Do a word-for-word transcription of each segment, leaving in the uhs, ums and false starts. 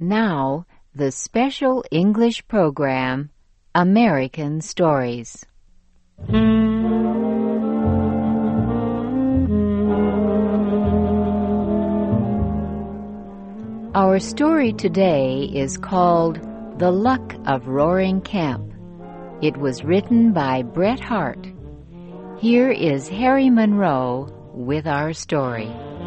Now, the special English program, American Stories. Our story today is called The Luck of Roaring Camp. It was written by Bret Harte. Here is Harry Monroe with our story.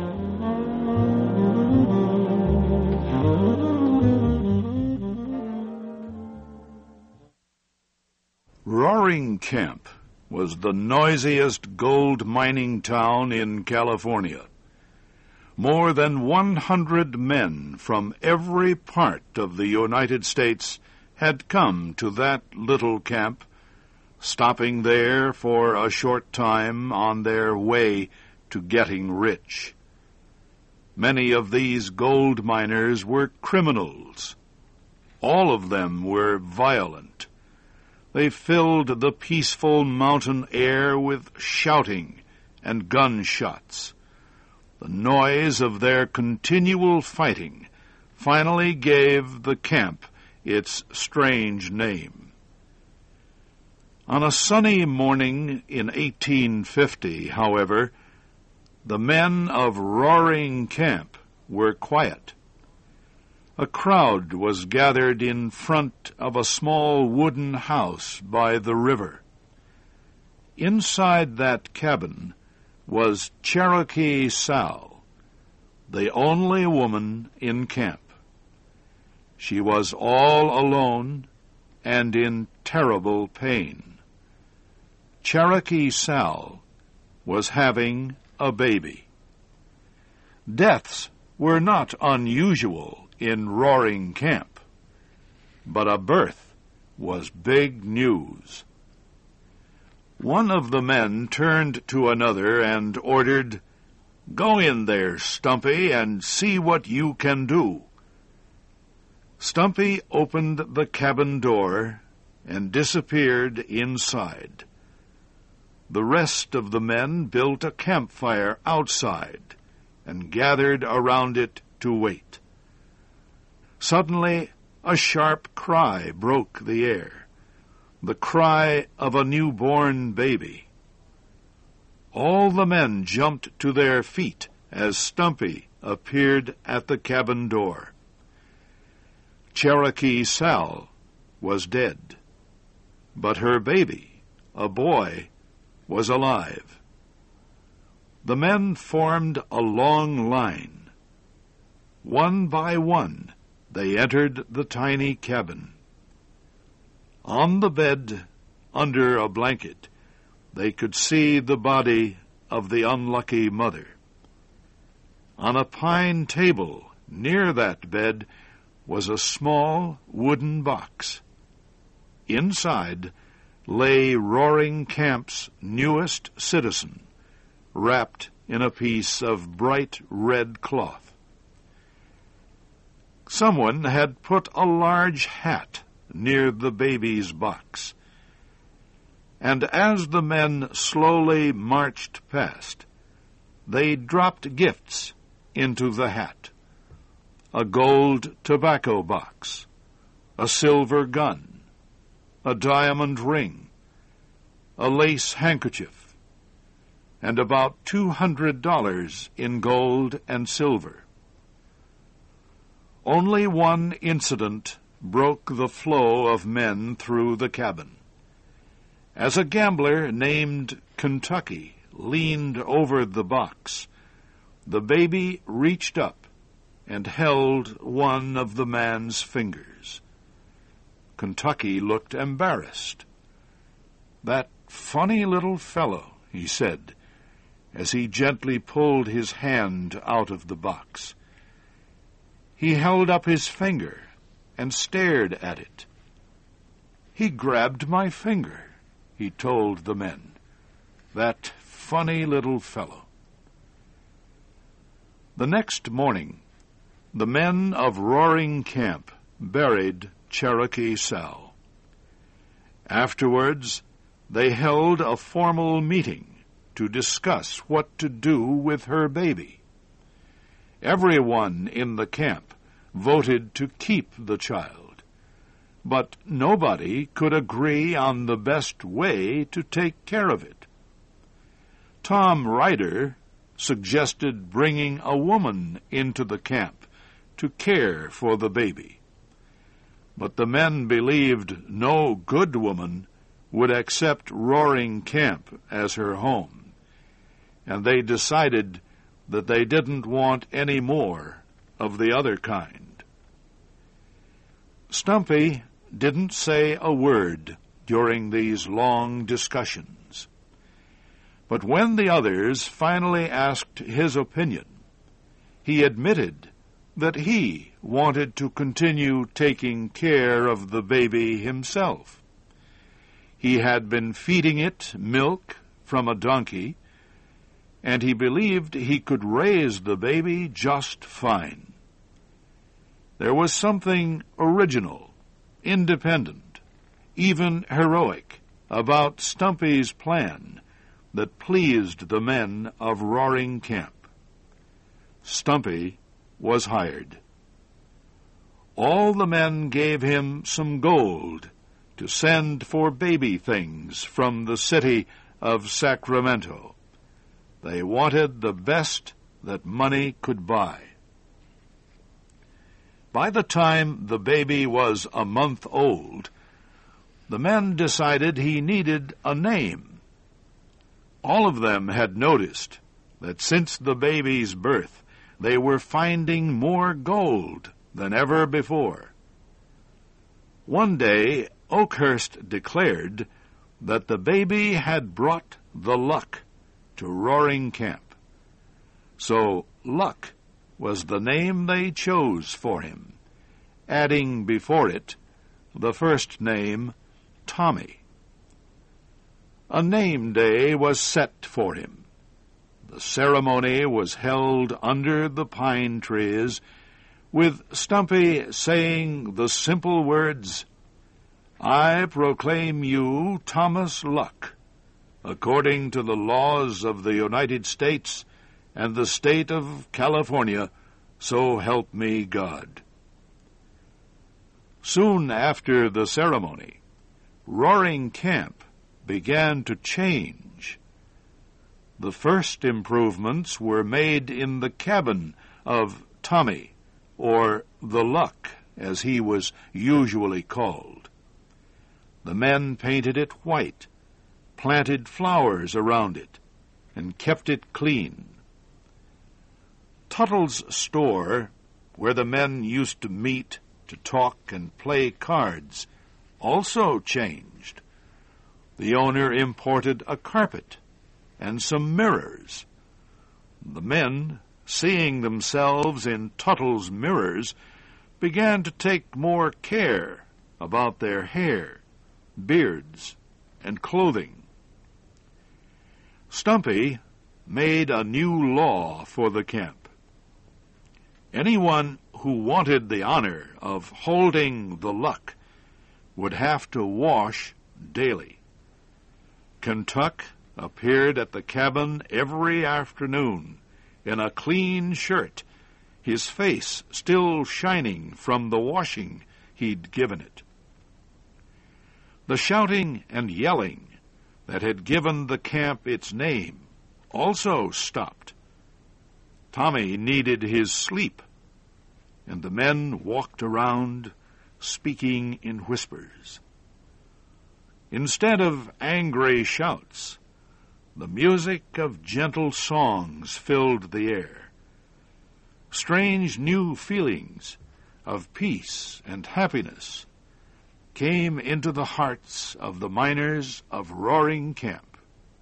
Roaring Camp was the noisiest gold mining town in California. More than one hundred men from every part of the United States had come to that little camp, stopping there for a short time on their way to getting rich. Many of these gold miners were criminals. All of them were violent. They filled the peaceful mountain air with shouting and gunshots. The noise of their continual fighting finally gave the camp its strange name. On a sunny morning in eighteen fifty, however, the men of Roaring Camp were quiet. A crowd was gathered in front of a small wooden house by the river. Inside that cabin was Cherokee Sal, the only woman in camp. She was all alone and in terrible pain. Cherokee Sal was having a baby. Deaths were not unusual in Roaring Camp, but a birth was big news. One of the men turned to another and ordered, "Go in there, Stumpy, and see what you can do." Stumpy opened the cabin door and disappeared inside. The rest of the men built a campfire outside and gathered around it to wait. Suddenly, a sharp cry broke the air, the cry of a newborn baby. All the men jumped to their feet as Stumpy appeared at the cabin door. Cherokee Sal was dead, but her baby, a boy, was alive. The men formed a long line. One by one, they entered the tiny cabin. On the bed, under a blanket, they could see the body of the unlucky mother. On a pine table near that bed was a small wooden box. Inside lay Roaring Camp's newest citizen, wrapped in a piece of bright red cloth. Someone had put a large hat near the baby's box, and as the men slowly marched past, they dropped gifts into the hat: a gold tobacco box, a silver gun, a diamond ring, a lace handkerchief, and about two hundred dollars in gold and silver. Only one incident broke the flow of men through the cabin. As a gambler named Kentucky leaned over the box, the baby reached up and held one of the man's fingers. Kentucky looked embarrassed. "That funny little fellow," he said, as he gently pulled his hand out of the box. He held up his finger and stared at it. "He grabbed my finger," he told the men. "That funny little fellow." The next morning, the men of Roaring Camp buried Cherokee Sal. Afterwards, they held a formal meeting to discuss what to do with her baby. Everyone in the camp voted to keep the child, but nobody could agree on the best way to take care of it. Tom Ryder suggested bringing a woman into the camp to care for the baby, but the men believed no good woman would accept Roaring Camp as her home, and they decided that they didn't want any more of the other kind. Stumpy didn't say a word during these long discussions, but when the others finally asked his opinion, he admitted that he wanted to continue taking care of the baby himself. He had been feeding it milk from a donkey, and he believed he could raise the baby just fine. There was something original, independent, even heroic about Stumpy's plan that pleased the men of Roaring Camp. Stumpy was hired. All the men gave him some gold to send for baby things from the city of Sacramento. They wanted the best that money could buy. By the time the baby was a month old, the men decided he needed a name. All of them had noticed that since the baby's birth, they were finding more gold than ever before. One day, Oakhurst declared that the baby had brought the luck to Roaring Camp. So Luck was the name they chose for him, adding before it the first name, Tommy. A name day was set for him. The ceremony was held under the pine trees, with Stumpy saying the simple words, "I proclaim you Thomas Luck, according to the laws of the United States and the state of California, so help me God." Soon after the ceremony, Roaring Camp began to change. The first improvements were made in the cabin of Tommy, or the Luck, as he was usually called. The men painted it white, planted flowers around it, and kept it clean. Tuttle's store, where the men used to meet to talk and play cards, also changed. The owner imported a carpet and some mirrors. The men, seeing themselves in Tuttle's mirrors, began to take more care about their hair, beards, and clothing. Stumpy made a new law for the camp. Anyone who wanted the honor of holding the Luck would have to wash daily. Kentuck appeared at the cabin every afternoon in a clean shirt, his face still shining from the washing he'd given it. The shouting and yelling that had given the camp its name also stopped. Tommy needed his sleep, and the men walked around speaking in whispers. Instead of angry shouts, the music of gentle songs filled the air. Strange new feelings of peace and happiness came into the hearts of the miners of Roaring Camp.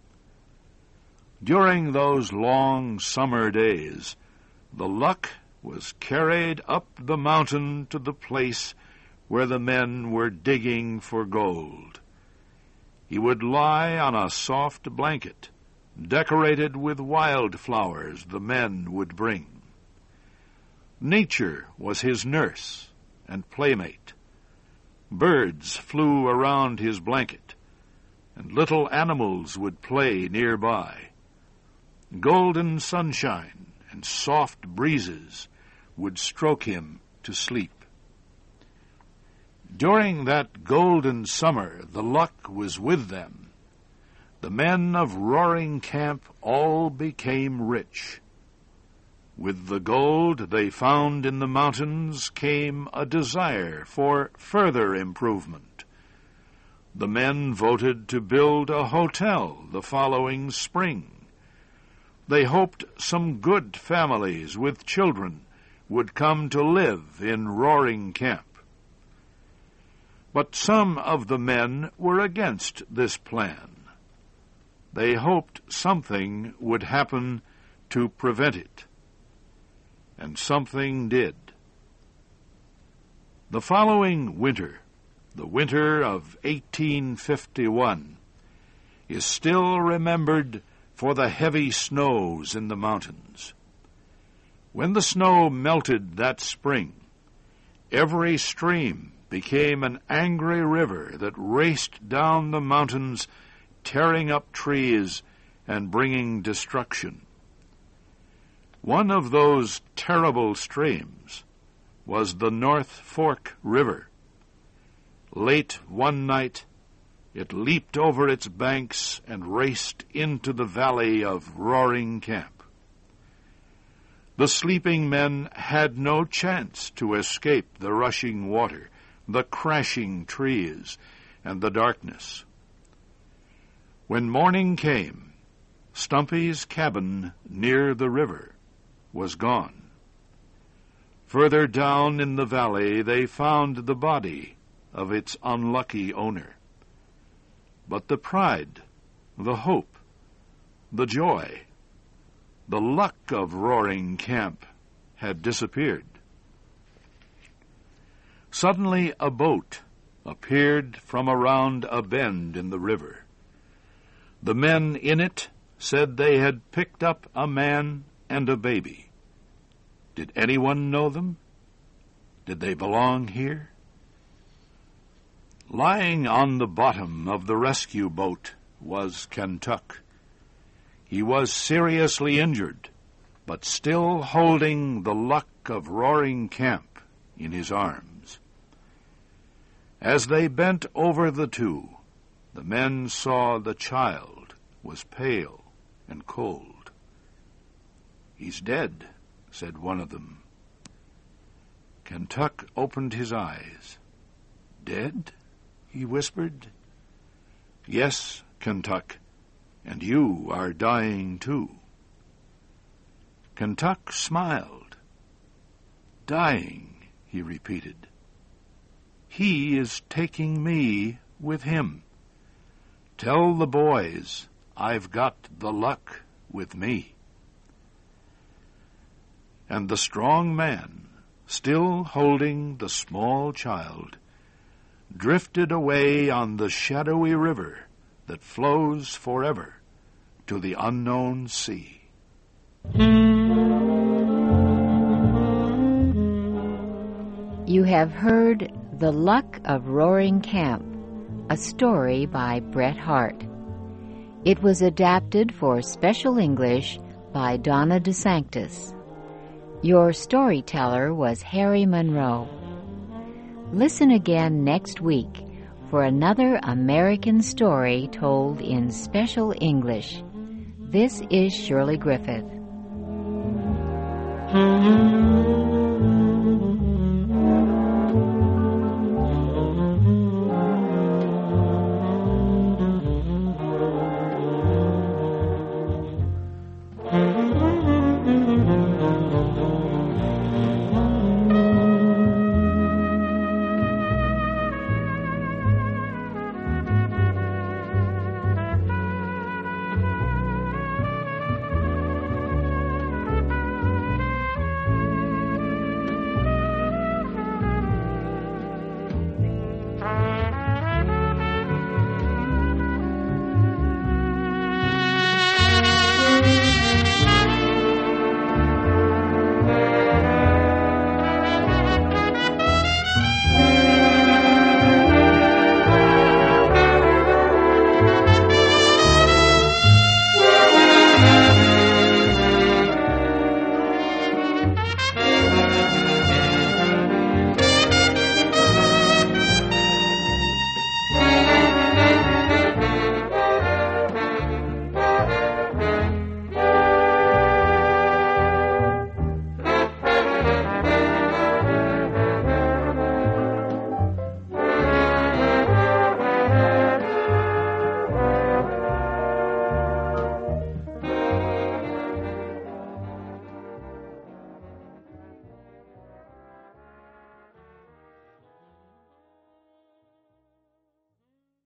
During those long summer days, the Luck was carried up the mountain to the place where the men were digging for gold. He would lie on a soft blanket, decorated with wildflowers the men would bring. Nature was his nurse and playmate. Birds flew around his blanket, and little animals would play nearby. Golden sunshine and soft breezes would stroke him to sleep. During that golden summer, the luck was with them. The men of Roaring Camp all became rich. With the gold they found in the mountains came a desire for further improvement. The men voted to build a hotel the following spring. They hoped some good families with children would come to live in Roaring Camp. But some of the men were against this plan. They hoped something would happen to prevent it. And something did. The following winter, the winter of eighteen fifty-one, is still remembered for the heavy snows in the mountains. When the snow melted that spring, every stream became an angry river that raced down the mountains, tearing up trees and bringing destruction. One of those terrible streams was the North Fork River. Late one night, it leaped over its banks and raced into the valley of Roaring Camp. The sleeping men had no chance to escape the rushing water, the crashing trees, and the darkness. When morning came, Stumpy's cabin near the river was gone. Further down in the valley they found the body of its unlucky owner. But the pride, the hope, the joy, the luck of Roaring Camp had disappeared. Suddenly a boat appeared from around a bend in the river. The men in it said they had picked up a man and a baby. Did anyone know them? Did they belong here? Lying on the bottom of the rescue boat was Kentuck. He was seriously injured, but still holding the luck of Roaring Camp in his arms. As they bent over the two, the men saw the child was pale and cold. "He's dead," said one of them. Kentuck opened his eyes. "Dead?" he whispered. "Yes, Kentuck, and you are dying too." Kentuck smiled. "Dying," he repeated. "He is taking me with him. Tell the boys I've got the luck with me." And the strong man, still holding the small child, drifted away on the shadowy river that flows forever to the unknown sea. You have heard The Luck of Roaring Camp, a story by Bret Harte. It was adapted for Special English by Donna DeSanctis. Your storyteller was Harry Monroe. Listen again next week for another American story told in Special English. This is Shirley Griffith.